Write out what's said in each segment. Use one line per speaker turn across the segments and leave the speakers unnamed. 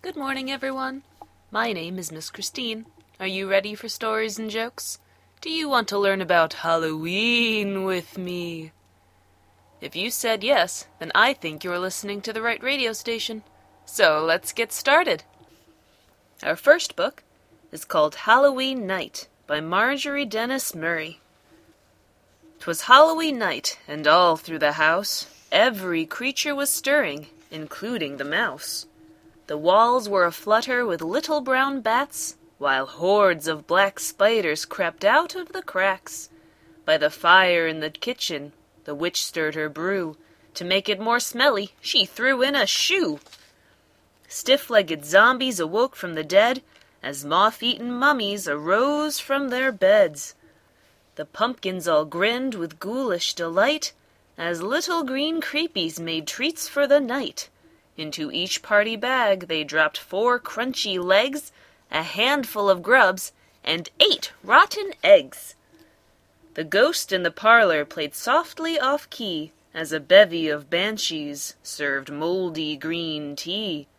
Good morning, everyone. My name is Miss Christine. Are you ready for stories and jokes? Do you want to learn about Halloween with me? If you said yes, then I think you're listening to the right radio station. So let's get started. Our first book is called Halloween Night by Marjorie Dennis Murray. 'Twas Halloween night, and all through the house every creature was stirring, including the mouse. The walls were aflutter with little brown bats, while hordes of black spiders crept out of the cracks. By the fire in the kitchen the witch stirred her brew. To make it more smelly, she threw in a shoe. Stiff-legged zombies awoke from the dead, as moth-eaten mummies arose from their beds. The pumpkins all grinned with ghoulish delight, as little green creepies made treats for the night. Into each party bag they dropped 4 crunchy legs, a handful of grubs, and 8 rotten eggs. The ghost in the parlor played softly off-key, as a bevy of banshees served moldy green tea.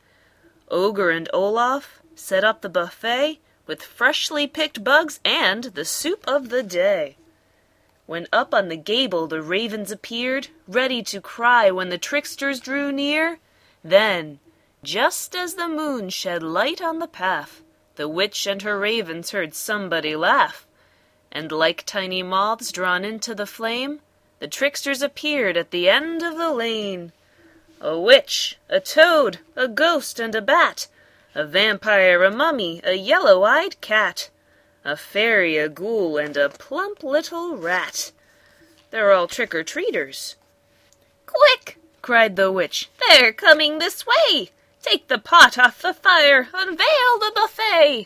Ogre and Olaf set up the buffet with freshly picked bugs and the soup of the day. When up on the gable the ravens appeared, ready to cry when the tricksters drew near, then, just as the moon shed light on the path, the witch and her ravens heard somebody laugh, and like tiny moths drawn into the flame, the tricksters appeared at the end of the lane. A witch, a toad, a ghost, and a bat, a vampire, a mummy, a yellow-eyed cat, a fairy, a ghoul, and a plump little rat. They're all trick-or-treaters. "Quick!" cried the witch. "They're coming this way! Take the pot off the fire! Unveil the buffet!"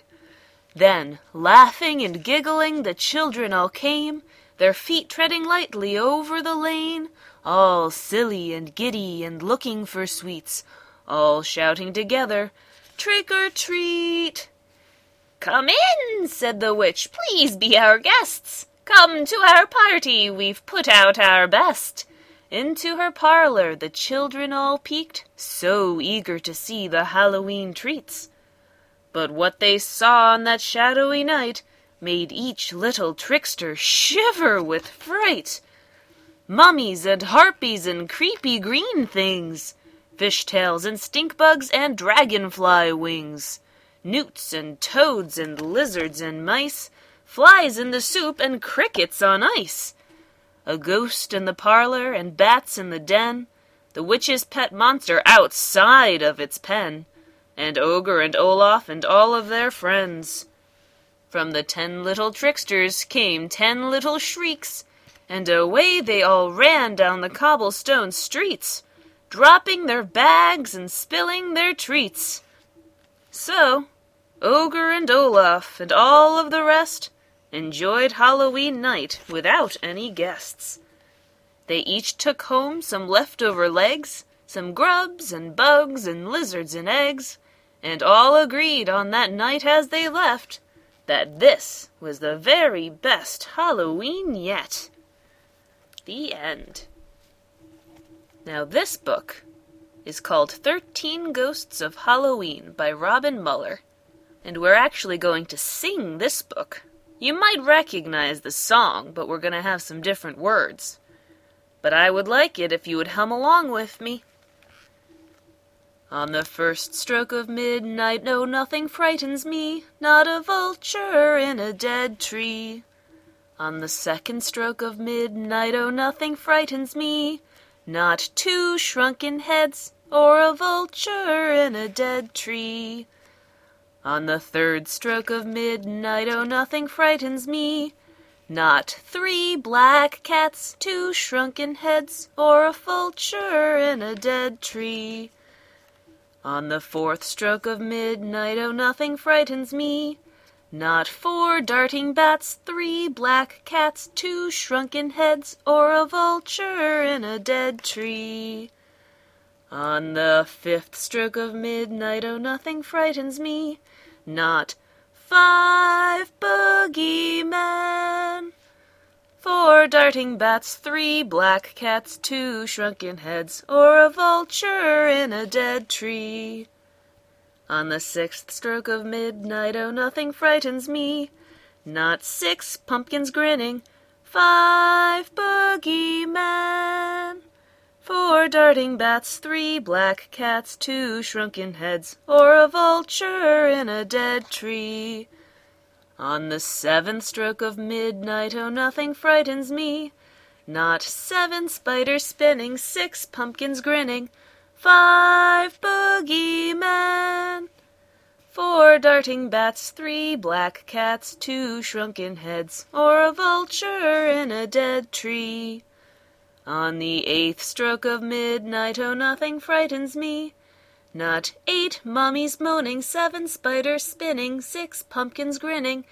Then, laughing and giggling, the children all came, their feet treading lightly over the lane, all silly and giddy and looking for sweets, all shouting together, "Trick or treat!" "Come in," said the witch, "please be our guests. Come to our party, we've put out our best." Into her parlor the children all peeked, so eager to see the Halloween treats. But what they saw on that shadowy night made each little trickster shiver with fright. Mummies and harpies and creepy green things, fishtails and stinkbugs and dragonfly wings, newts and toads and lizards and mice, flies in the soup and crickets on ice. A ghost in the parlor and bats in the den, the witch's pet monster outside of its pen, and Ogre and Olaf and all of their friends. From the 10 little tricksters came 10 little shrieks, and away they all ran down the cobblestone streets, dropping their bags and spilling their treats. So, Ogre and Olaf and all of the rest enjoyed Halloween night without any guests. They each took home some leftover legs, some grubs and bugs and lizards and eggs, and all agreed on that night as they left that this was the very best Halloween yet. The end. Now this book is called 13 Ghosts of Halloween by Robin Muller, and we're actually going to sing this book. You might recognize the song, but we're going to have some different words. But I would like it if you would hum along with me. On the first stroke of midnight, no, nothing frightens me, not a vulture in a dead tree. On the second stroke of midnight, oh, nothing frightens me, not 2 shrunken heads or a vulture in a dead tree. On the third stroke of midnight, oh, nothing frightens me, not 3 black cats, 2 shrunken heads, or a vulture in a dead tree. On the fourth stroke of midnight, oh, nothing frightens me, not 4 darting bats, 3 black cats, 2 shrunken heads, or a vulture in a dead tree. On the fifth stroke of midnight, oh, nothing frightens me, not 5 boogeymen, 4 darting bats, 3 black cats, 2 shrunken heads, or a vulture in a dead tree. On the 6th stroke of midnight, oh, nothing frightens me. Not 6 pumpkins grinning, 5 boogeymen. 4 darting bats, 3 black cats, 2 shrunken heads, or a vulture in a dead tree. On the 7th stroke of midnight, oh, nothing frightens me. Not 7 spiders spinning, 6 pumpkins grinning, 5 boogeymen. 4 darting bats, 3 black cats, 2 shrunken heads, or a vulture in a dead tree. On the 8th stroke of midnight, oh, nothing frightens me. Not 8 mummies moaning, 7 spiders spinning, 6 pumpkins grinning,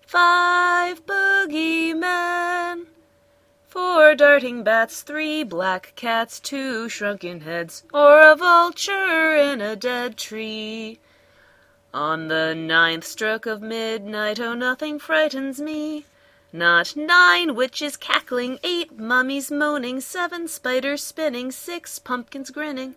5 boogeymen. 4 darting bats, 3 black cats, 2 shrunken heads, or a vulture in a dead tree. On the 9th stroke of midnight, oh, nothing frightens me. Not 9 witches cackling, 8 mummies moaning, 7 spiders spinning, 6 pumpkins grinning,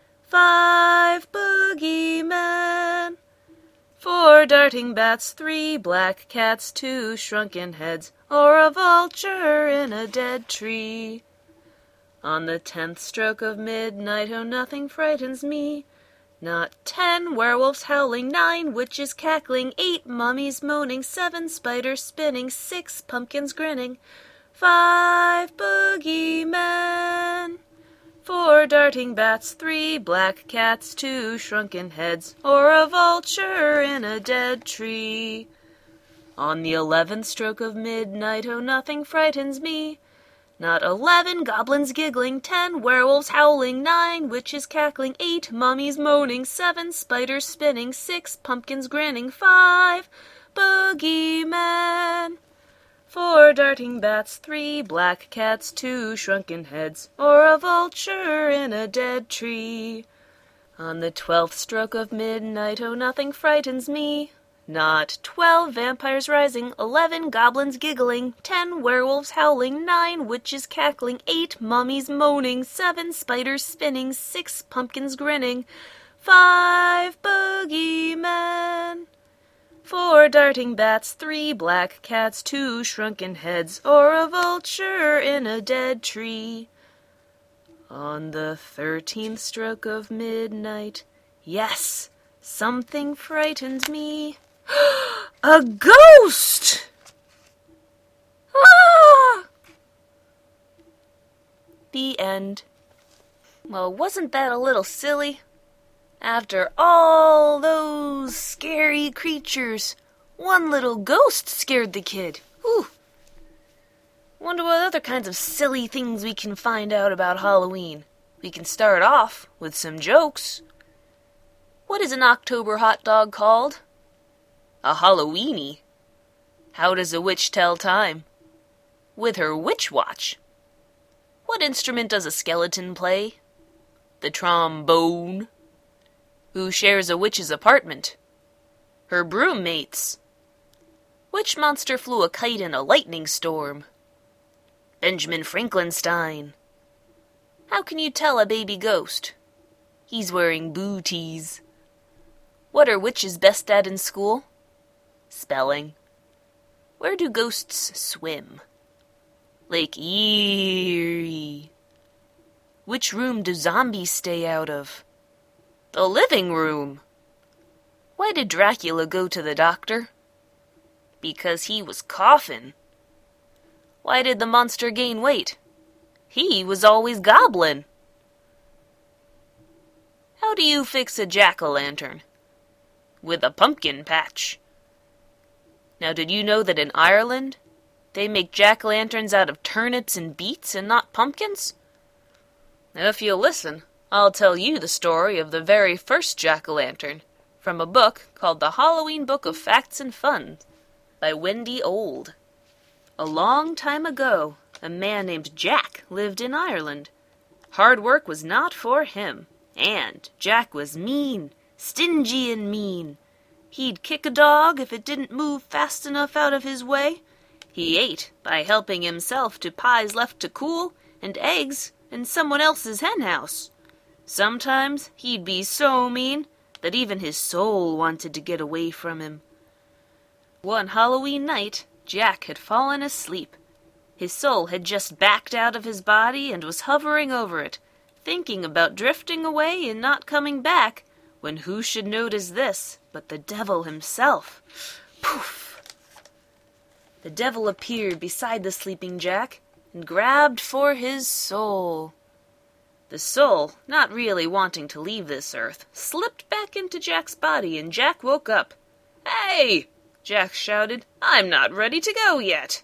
5 boogeymen. 4 darting bats, 3 black cats, 2 shrunken heads, or a vulture in a dead tree. On the 10th stroke of midnight, oh, nothing frightens me. Not 10 werewolves howling, 9 witches cackling, 8 mummies moaning, 7 spiders spinning, 6 pumpkins grinning, 5 boogeymen. 4 darting bats, 3 black cats, 2 shrunken heads, or a vulture in a dead tree. On the 11th stroke of midnight, oh, nothing frightens me. Not 11 goblins giggling, 10 werewolves howling, 9 witches cackling, 8 mummies moaning, 7 spiders spinning, 6 pumpkins grinning, 5 boogeymen. 4 darting bats, 3 black cats, 2 shrunken heads, or a vulture in a dead tree. On the 12th stroke of midnight, oh, nothing frightens me. Not 12 vampires rising, 11 goblins giggling, 10 werewolves howling, 9 witches cackling, 8 mummies moaning, 7 spiders spinning, 6 pumpkins grinning, 5 boogeymen. 4 darting bats, 3 black cats, 2 shrunken heads, or a vulture in a dead tree. On the 13th stroke of midnight, yes, something frightened me. A ghost! Ah! The end. Well, wasn't that a little silly? After all those scary creatures, one little ghost scared the kid. Whew. Wonder what other kinds of silly things we can find out about Halloween. We can start off with some jokes. What is an October hot dog called? A Halloweenie. How does a witch tell time? With her witch watch. What instrument does a skeleton play? The trombone. Who shares a witch's apartment? Her broom-mates. Which monster flew a kite in a lightning storm? Benjamin Franklinstein. How can you tell a baby ghost? He's wearing booties. What are witches best at in school? Spelling. Where do ghosts swim? Lake Erie. Which room do zombies stay out of? The living room. Why did Dracula go to the doctor? Because he was coughing. Why did the monster gain weight? He was always gobbling. How do you fix a jack-o'-lantern? With a pumpkin patch. Now, did you know that in Ireland, they make jack-o'-lanterns out of turnips and beets and not pumpkins? Now, if you'll listen, I'll tell you the story of the very first jack-o'-lantern from a book called The Halloween Book of Facts and Fun by Wendy Old. A long time ago, a man named Jack lived in Ireland. Hard work was not for him, and Jack was mean, stingy and mean. He'd kick a dog if it didn't move fast enough out of his way. He ate by helping himself to pies left to cool and eggs in someone else's hen house. Sometimes he'd be so mean that even his soul wanted to get away from him. One Halloween night, Jack had fallen asleep. His soul had just backed out of his body and was hovering over it, thinking about drifting away and not coming back, when who should notice this but the devil himself? Poof! The devil appeared beside the sleeping Jack and grabbed for his soul. The soul, not really wanting to leave this earth, slipped back into Jack's body, and Jack woke up. "Hey!" Jack shouted. "I'm not ready to go yet."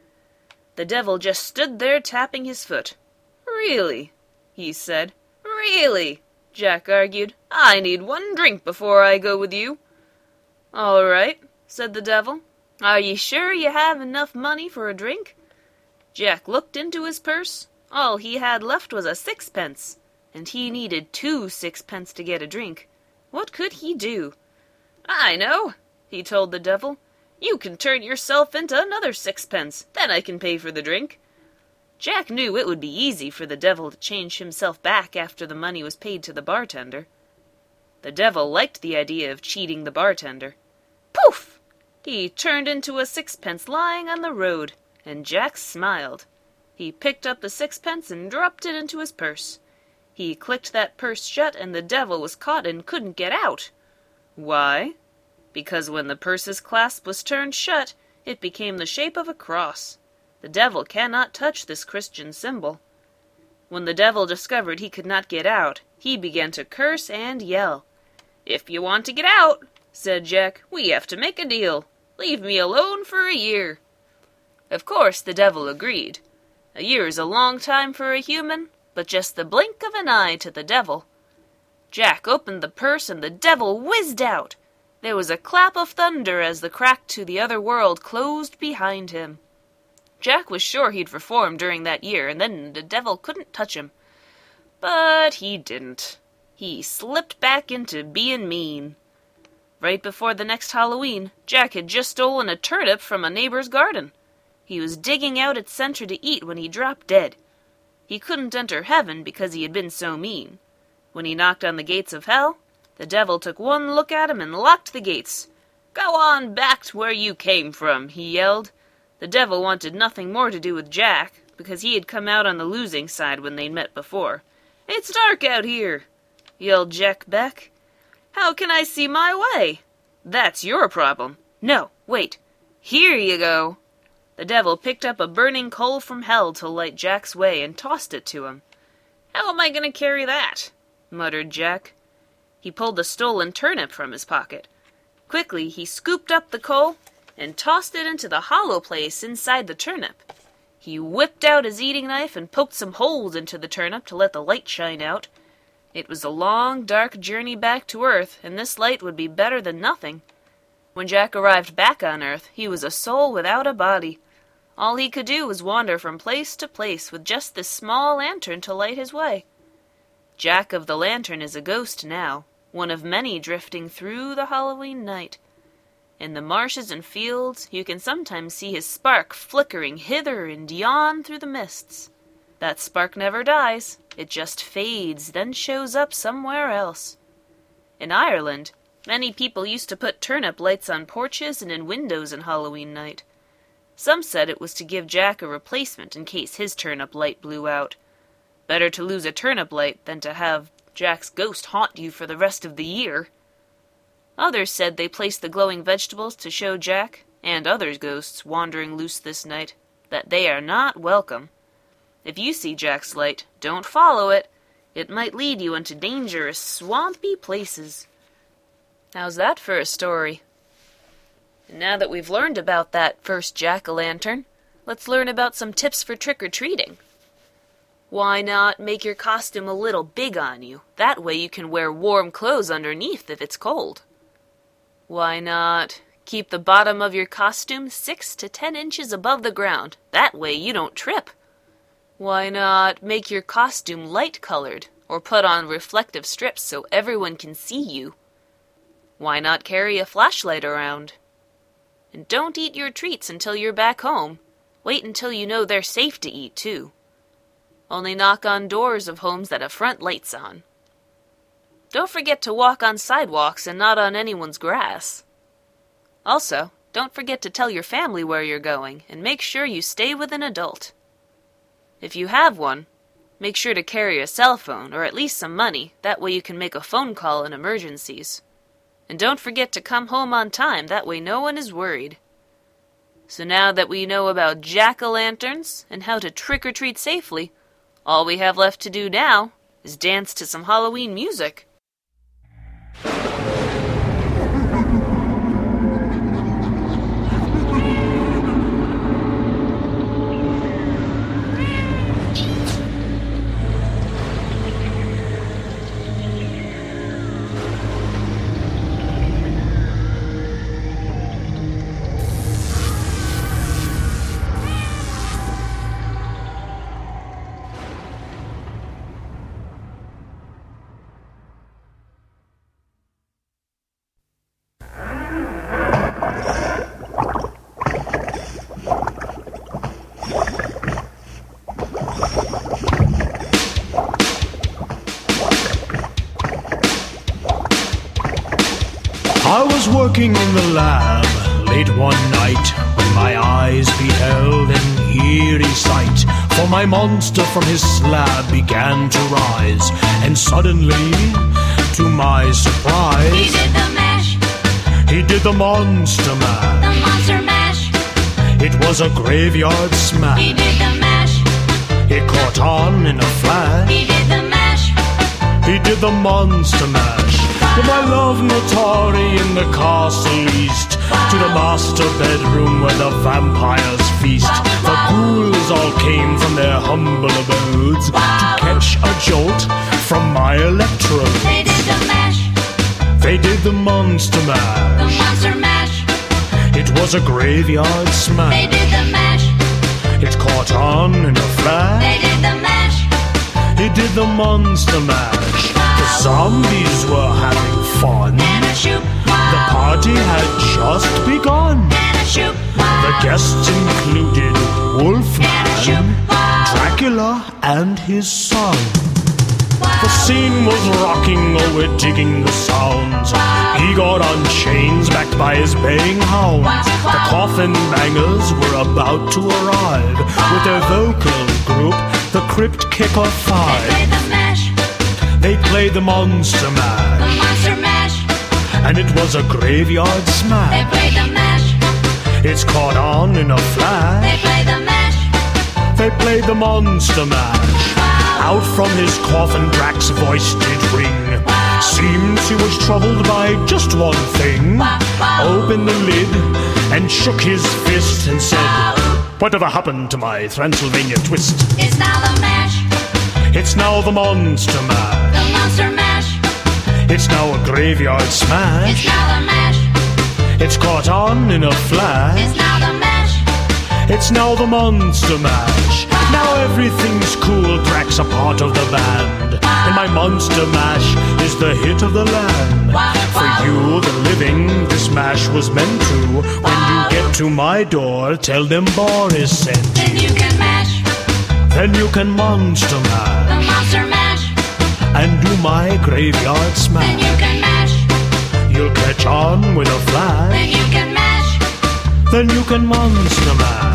The devil just stood there tapping his foot. "Really?" he said. "Really?" Jack argued. "I need one drink before I go with you." "All right," said the devil. "Are you sure you have enough money for a drink?" Jack looked into his purse. All he had left was a sixpence, and he needed 2 sixpence to get a drink. What could he do? "I know," he told the devil. "You can turn yourself into another sixpence. Then I can pay for the drink." Jack knew it would be easy for the devil to change himself back after the money was paid to the bartender. The devil liked the idea of cheating the bartender. Poof! He turned into a sixpence lying on the road, and Jack smiled. He picked up the sixpence and dropped it into his purse. He clicked that purse shut, and the devil was caught and couldn't get out. Why? Because when the purse's clasp was turned shut, it became the shape of a cross. The devil cannot touch this Christian symbol. When the devil discovered he could not get out, he began to curse and yell. "If you want to get out," said Jack, "we have to make a deal. Leave me alone for a year." Of course, the devil agreed. A year is a long time for a human, but just the blink of an eye to the devil. Jack opened the purse and the devil whizzed out. There was a clap of thunder as the crack to the other world closed behind him. Jack was sure he'd reform during that year, and then the devil couldn't touch him. But he didn't. He slipped back into being mean. Right before the next Halloween, Jack had just stolen a turnip from a neighbor's garden. He was digging out its center to eat when he dropped dead. He couldn't enter heaven because he had been so mean. When he knocked on the gates of hell, the devil took one look at him and locked the gates. "Go on back to where you came from," he yelled. The devil wanted nothing more to do with Jack, because he had come out on the losing side when they'd met before. "It's dark out here," yelled Jack Beck. "How can I see my way?" "That's your problem." "No, wait. Here you go." The devil picked up a burning coal from hell to light Jack's way and tossed it to him. "How am I going to carry that?" muttered Jack. He pulled the stolen turnip from his pocket. Quickly, he scooped up the coal and tossed it into the hollow place inside the turnip. He whipped out his eating knife and poked some holes into the turnip to let the light shine out. It was a long, dark journey back to Earth, and this light would be better than nothing. When Jack arrived back on Earth, he was a soul without a body. All he could do was wander from place to place with just this small lantern to light his way. Jack of the Lantern is a ghost now, one of many drifting through the Halloween night. In the marshes and fields, you can sometimes see his spark flickering hither and yon through the mists. That spark never dies. It just fades, then shows up somewhere else. In Ireland, many people used to put turnip lights on porches and in windows on Halloween night. Some said it was to give Jack a replacement in case his turnip light blew out. Better to lose a turnip light than to have Jack's ghost haunt you for the rest of the year. Others said they placed the glowing vegetables to show Jack, and other ghosts wandering loose this night, that they are not welcome. If you see Jack's light, don't follow it. It might lead you into dangerous, swampy places. How's that for a story? And now that we've learned about that first jack-o'-lantern, let's learn about some tips for trick-or-treating. Why not make your costume a little big on you? That way you can wear warm clothes underneath if it's cold. Why not keep the bottom of your costume 6 to 10 inches above the ground? That way you don't trip. Why not make your costume light-colored, or put on reflective strips so everyone can see you? Why not carry a flashlight around? And don't eat your treats until you're back home. Wait until you know they're safe to eat, too. Only knock on doors of homes that have front lights on. Don't forget to walk on sidewalks and not on anyone's grass. Also, don't forget to tell your family where you're going and make sure you stay with an adult. If you have one, make sure to carry a cell phone or at least some money. That way you can make a phone call in emergencies. And don't forget to come home on time. That way no one is worried. So now that we know about jack-o'-lanterns and how to trick-or-treat safely, all we have left to do now is dance to some Halloween music.
I was working in the lab late one night when my eyes beheld an eerie sight. For my monster from his slab began to rise, and suddenly, to my surprise,
he did the mash.
He did the monster mash.
The monster mash.
It was a graveyard smash.
He did the mash.
It caught on in a flash.
He did the mash.
He did the monster mash. With my love Notari in the castle east, to the master bedroom where the vampires feast. The ghouls all came from their humble abodes to catch a jolt from my electrode.
They did the mash.
They did the monster
The
mash.
monster mash.
It was a graveyard
They
smash.
did the mash.
It caught on in a flash.
They did the mash.
He did the monster mash. The zombies were having fun.
And a shoot.
The party had just begun.
And a shoot.
The guests included Wolfman, Dracula, and his son. The scene was rocking, oh, we're digging the sounds. Igor on chains, backed by his baying hounds. The coffin bangers were about to arrive with their vocal group, the Crypt Kicker
They
Five.
played the mash.
They played the monster
The
mash,
monster mash.
and it was a graveyard
They
smash.
played the mash.
It's caught on in a
They
flash.
played the mash.
They played the monster mash. Out from his coffin, Drax's voice did ring. Seems he was troubled by just one thing. Opened the lid and shook his fist and said, "Whatever happened to my Transylvania twist?"
It's now the mash.
It's now the monster mash.
The monster mash.
It's now a graveyard
It's
smash.
now the mash.
It's caught on in a flash.
It's now the mash.
It's now the monster mash. Now everything's cool, Drax a part of the band. And my monster mash is the hit of the land. For you, the living, this mash was meant to. When you get to my door, tell them Boris sent.
Then you can mash.
Then you can monster
The
mash
monster mash.
and do my graveyard
Then
smash.
you can mash.
You'll catch on with a
Then
flash.
you can mash.
Then you can monster mash.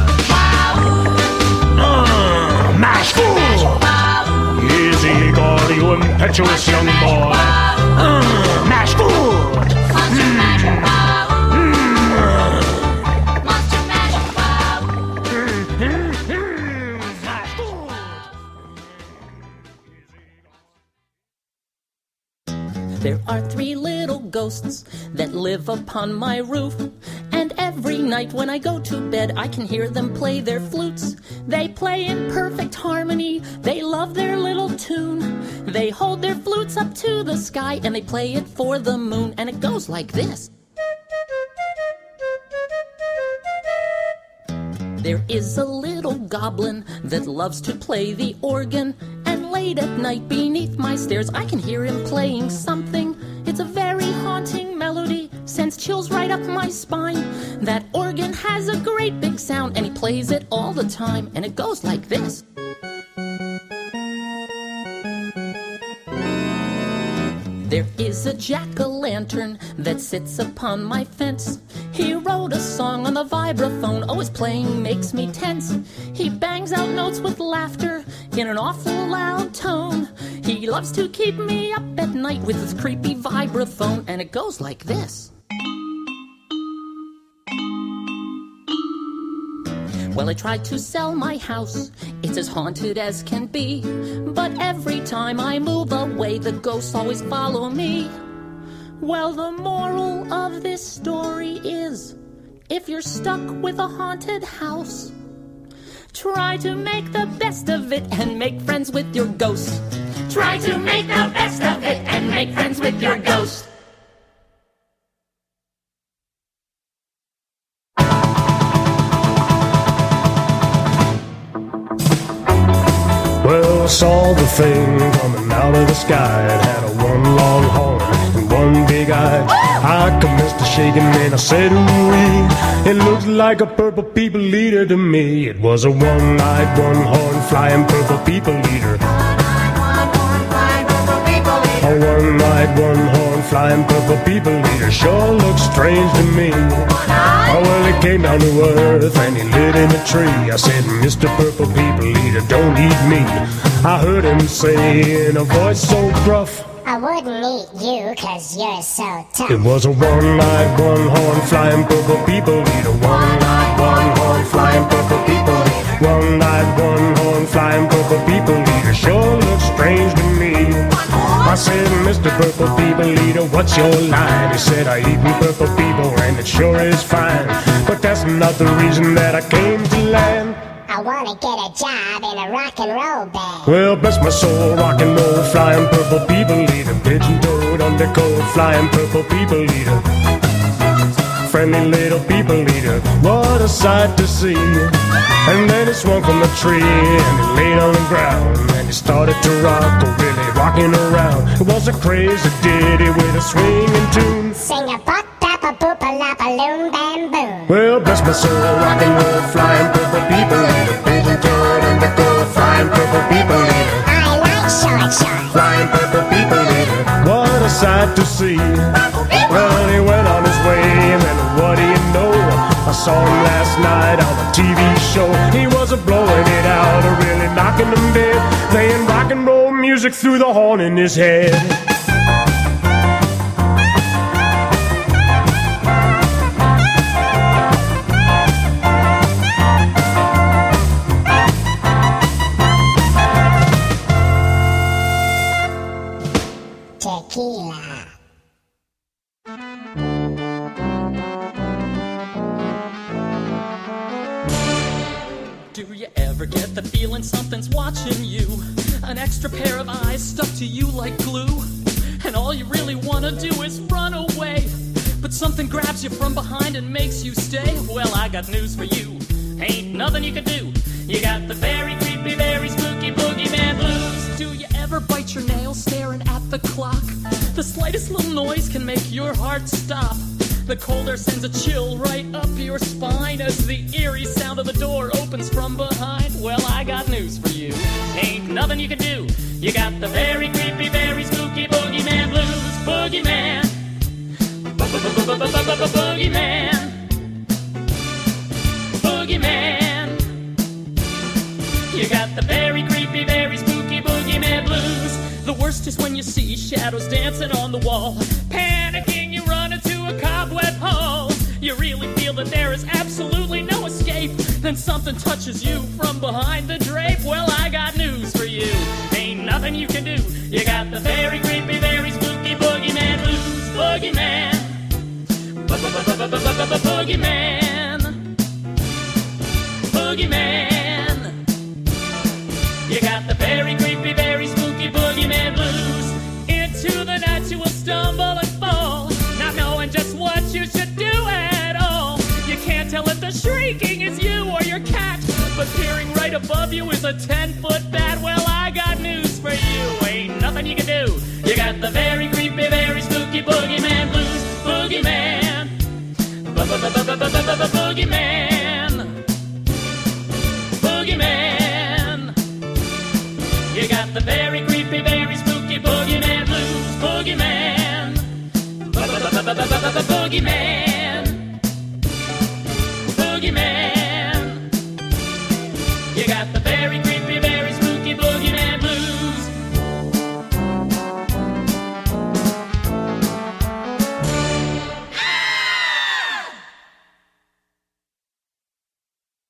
Mash fool! Easy, Igor, you impetuous young boy. Mash food!
Monster mash. Monster mash.
Mash food!
There are 3 little ghosts that live upon my roof. And every night when I go to bed, I can hear them play their flutes. They play in perfect harmony. They love their little tune. They hold their flutes up to the sky and they play it for the moon. And it goes like this. There is a little goblin that loves to play the organ. And late at night beneath my stairs, I can hear him playing something. It's a very haunting melody, sends chills right up my spine. That organ has a great big sound, and he plays it all the time. And it goes like this. There is a jack-o'-lantern that sits upon my fence. He wrote a song on the vibraphone. Oh, his playing makes me tense. He bangs out notes with laughter in an awful loud tone. He loves to keep me up at night with his creepy vibraphone. And it goes like this. Well, I tried to sell my house, it's as haunted as can be. But every time I move away, the ghosts always follow me. Well, the moral of this story is, if you're stuck with a haunted house, try to make the best of it and make friends with your ghost. Try to make the best of it and make friends with your ghost.
Well, I saw the thing coming out of the sky. It had a one long horn and one big eye. I commenced to shaking and I said, ooh-wee. It looked like a purple people eater to me. It was a one-eyed, one-horn flying purple people eater. A one-eyed, one-horn flying purple people eater sure looks strange to me. Oh, well, he came down to earth and he lit in a tree. I said, Mr. Purple People Eater, don't eat me. I heard him say in a voice so gruff,
I wouldn't eat you 'cause you're so tough.
it was a one-eyed, one-horn flying purple people eater. One-eyed, one-horn flying purple people eater. One-eyed, one-horn flying purple people eater sure looks strange to me. I said, Mr. Purple People Eater, what's your line? He said, I eat purple people and it sure is fine. But that's not the reason that I came to land.
I wanna get a job in a rock and roll band.
Well, bless my soul, rock and roll, flying purple people eater. Pigeon-toed, undercoat, flying purple people eater. Friendly little people eater, what a sight to see. And then he swung from the tree and he laid on the ground. And he started to rock, really rocking around. It was a crazy ditty with a swinging tune.
Sing a bop, bop, a boop, a lop, a loom, bam, boom.
Well, bless my soul, rock and roll, flying purple people eater. Pigeon-toed, undercoat, flying purple people eater.
I like short short.
Flying purple people eater, what a sight to see. Well, he went on his way, and then what do you know? I saw him last night on a TV show. He was blowing it out, really knocking them dead, playing rock and roll music through the horn in his head.
Tequila.
Do you ever get the feeling something's watching you? An extra pair of eyes stuck to you like glue? And all you really want to do is run away, but something grabs you from behind and makes you stay. Well, I got news for you. Ain't nothing you can do. You got the very creepy, very spooky boogeyman blues. Do you ever bite your nails staring at the clock? The slightest little noise can make your heart stop. The cold air sends a chill right up your spine as the eerie sound of the door opens from behind. Well, I got news for you. Ain't nothing you can do. You got the very creepy, very spooky boogeyman blues. Boogeyman. Boogeyman. Boogeyman. You got the very creepy, very spooky boogeyman blues. The worst is when you see shadows dancing on the wall. Panicking, you run into a cobweb hole. You really feel that there is absolutely no escape. Then something touches you from behind the drape. Well, I got news for you. Ain't nothing you can do. You got the very creepy, very spooky boogeyman blues. Boogeyman. Boogeyman. Boogeyman. You got the very creepy, very spooky boogeyman blues. Into the night you will stumble and fall, not knowing just what you should do at all. You can't tell if the shrieking is you or your cat, but peering right above you is a 10-foot bat. Well, I got news for you. Ain't nothing you can do. You got the very creepy, very spooky boogeyman blues. Boogeyman. Boogeyman. Boogeyman. You got the very creepy, very spooky boogeyman blues. Boogeyman.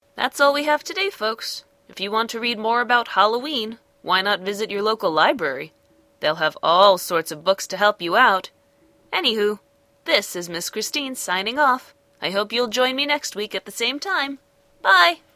That's all we have today, folks. If you want to read more about Halloween, why not visit your local library? They'll have all sorts of books to help you out. Anywho, this is Miss Christine signing off. I hope you'll join me next week at the same time. Bye!